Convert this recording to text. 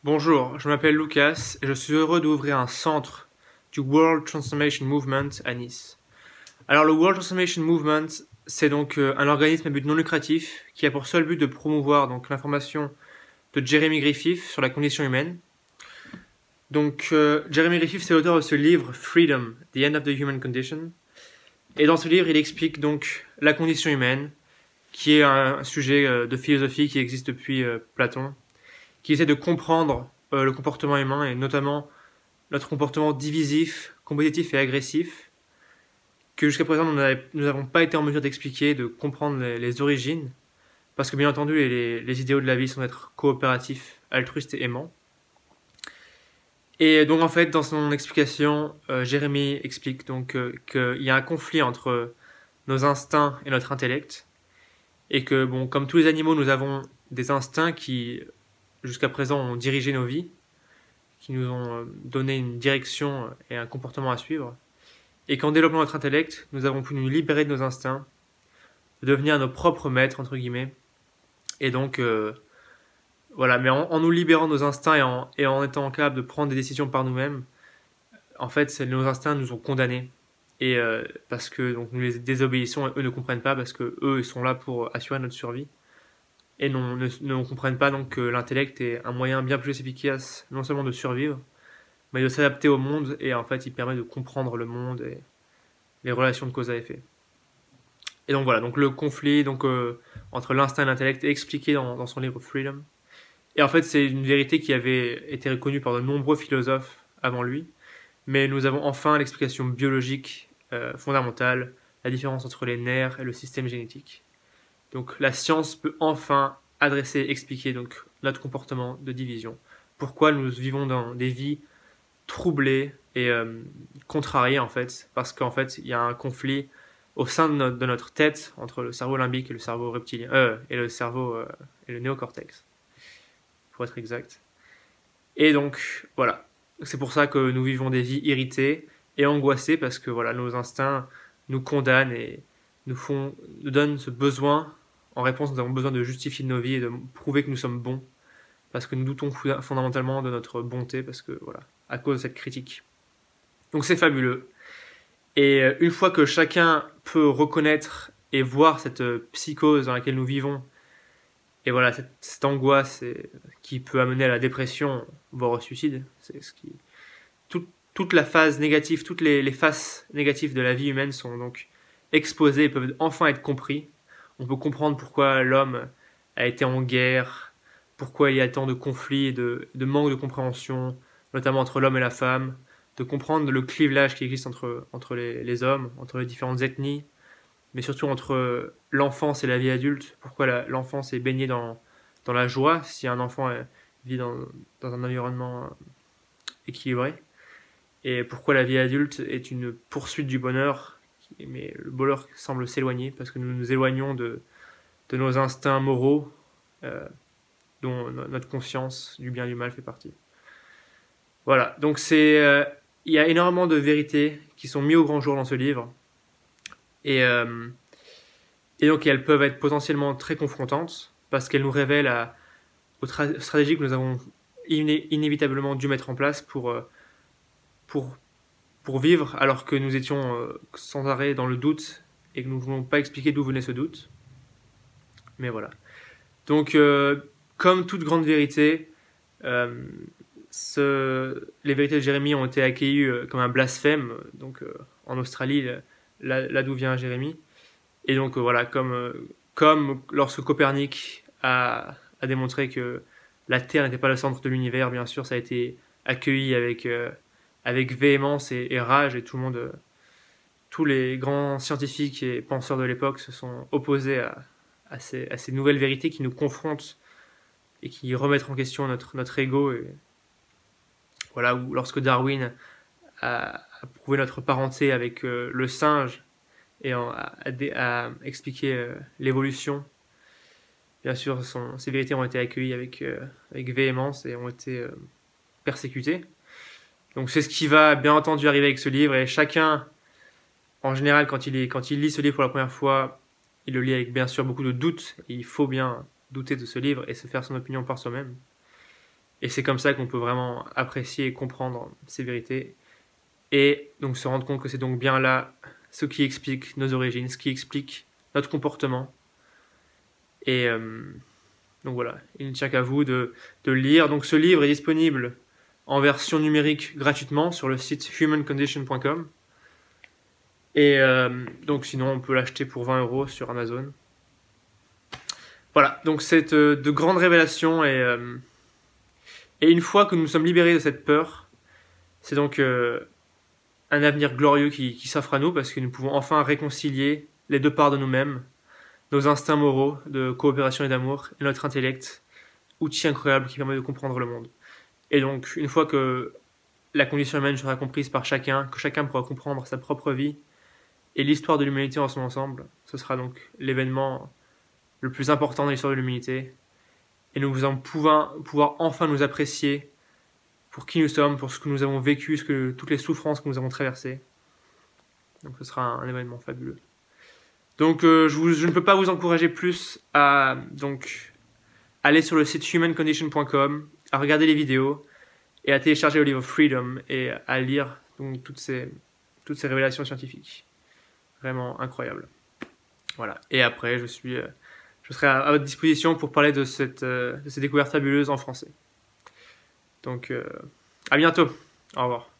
Bonjour, je m'appelle Lucas et je suis heureux d'ouvrir un centre du World Transformation Movement à Nice. Alors le World Transformation Movement, c'est donc un organisme à but non lucratif qui a pour seul but de promouvoir donc l'information de Jeremy Griffith sur la condition humaine. Donc Jeremy Griffith, c'est l'auteur de ce livre Freedom, The End of the Human Condition. Et dans ce livre, il explique donc la condition humaine, qui est un sujet de philosophie qui existe depuis Platon, qui essaie de comprendre le comportement humain et notamment notre comportement divisif, compétitif et agressif, que jusqu'à présent nous n'avons pas été en mesure d'expliquer, de comprendre les origines, parce que bien entendu les idéaux de la vie sont d'être coopératifs, altruistes et aimants. Et donc en fait dans son explication, Jérémie explique donc qu'il y a un conflit entre nos instincts et notre intellect, et que bon, comme tous les animaux, nous avons des instincts qui jusqu'à présent ont dirigé nos vies, qui nous ont donné une direction et un comportement à suivre, et qu'en développant notre intellect, nous avons pu nous libérer de nos instincts, de devenir nos propres maîtres, entre guillemets, et donc, voilà, mais en nous libérant de nos instincts et en étant capable de prendre des décisions par nous-mêmes, en fait, nos instincts nous ont condamnés, et parce que donc, nous les désobéissons, et eux ne comprennent pas, parce que eux, ils sont là pour assurer notre survie, et ne comprennent pas donc que l'intellect est un moyen bien plus efficace, non seulement de survivre, mais de s'adapter au monde, et en fait il permet de comprendre le monde et les relations de cause à effet. Et donc voilà, donc le conflit entre l'instinct et l'intellect est expliqué dans son livre Freedom. Et en fait c'est une vérité qui avait été reconnue par de nombreux philosophes avant lui, mais nous avons enfin l'explication biologique fondamentale, la différence entre les nerfs et le système génétique. Donc la science peut enfin adresser et expliquer donc notre comportement de division. Pourquoi nous vivons dans des vies troublées et contrariées en fait, parce qu'en fait il y a un conflit au sein de notre tête entre le cerveau limbique et le cerveau reptilien, et le cerveau et le néocortex, pour être exact. Et donc voilà, c'est pour ça que nous vivons des vies irritées et angoissées, parce que voilà, nos instincts nous condamnent et nous donnent ce besoin. En réponse, nous avons besoin de justifier nos vies et de prouver que nous sommes bons, parce que nous doutons fondamentalement de notre bonté, parce que voilà, à cause de cette critique. Donc c'est fabuleux. Et une fois que chacun peut reconnaître et voir cette psychose dans laquelle nous vivons, et voilà, cette angoisse qui peut amener à la dépression, voire au suicide, c'est ce qui toute la phase négative, toutes les faces négatives de la vie humaine sont donc exposées et peuvent enfin être compris. On peut comprendre pourquoi l'homme a été en guerre, pourquoi il y a tant de conflits, de manque de compréhension, notamment entre l'homme et la femme, de comprendre le clivage qui existe entre les hommes, entre les différentes ethnies, mais surtout entre l'enfance et la vie adulte, pourquoi l'enfance est baignée dans la joie si un enfant vit dans un environnement équilibré, et pourquoi la vie adulte est une poursuite du bonheur, mais le bonheur semble s'éloigner parce que nous nous éloignons de nos instincts moraux, dont notre conscience du bien et du mal fait partie. Voilà, donc il y a énormément de vérités qui sont mises au grand jour dans ce livre, et, euh, et donc elles peuvent être potentiellement très confrontantes parce qu'elles nous révèlent aux stratégies que nous avons inévitablement dû mettre en place pour, pour vivre, alors que nous étions sans arrêt dans le doute et que nous ne voulons pas expliquer d'où venait ce doute. Mais voilà. Donc, comme toute grande vérité, euh, les vérités de Jérémie ont été accueillies comme un blasphème, donc en Australie, là d'où vient Jérémie. Et donc voilà, comme lorsque Copernic a démontré que la Terre n'était pas le centre de l'univers, bien sûr, ça a été accueilli avec véhémence et rage, et tout le monde, tous les grands scientifiques et penseurs de l'époque se sont opposés à ces nouvelles vérités qui nous confrontent et qui remettent en question notre ego. Et voilà, où lorsque Darwin a prouvé notre parenté avec le singe et a expliqué l'évolution, bien sûr, ces vérités ont été accueillies avec véhémence et ont été persécutées. Donc c'est ce qui va bien entendu arriver avec ce livre, et chacun, en général, quand il lit ce livre pour la première fois, il le lit avec bien sûr beaucoup de doutes, et il faut bien douter de ce livre et se faire son opinion par soi-même. Et c'est comme ça qu'on peut vraiment apprécier et comprendre ces vérités. Et donc se rendre compte que c'est donc bien là ce qui explique nos origines, ce qui explique notre comportement. Et donc voilà, il ne tient qu'à vous de lire. Donc ce livre est disponible en version numérique gratuitement sur le site humancondition.com. Et donc sinon on peut l'acheter pour 20 € sur Amazon. Voilà, donc c'est de grandes révélations et une fois que nous sommes libérés de cette peur, c'est donc un avenir glorieux qui s'offre à nous parce que nous pouvons enfin réconcilier les deux parts de nous-mêmes, nos instincts moraux de coopération et d'amour et notre intellect, outil incroyable qui permet de comprendre le monde. Et donc une fois que la condition humaine sera comprise par chacun, que chacun pourra comprendre sa propre vie et l'histoire de l'humanité en son ensemble, ce sera donc l'événement le plus important dans l'histoire de l'humanité. Et nous allons pouvoir enfin nous apprécier pour qui nous sommes, pour ce que nous avons vécu, toutes les souffrances que nous avons traversées. Donc ce sera un événement fabuleux. Donc je ne peux pas vous encourager plus à aller sur le site humancondition.com, à regarder les vidéos et à télécharger le livre Freedom et à lire donc, toutes ces révélations scientifiques. Vraiment incroyable. Voilà. Et après, je serai à votre disposition pour parler de ces découvertes fabuleuses en français. Donc, à bientôt. Au revoir.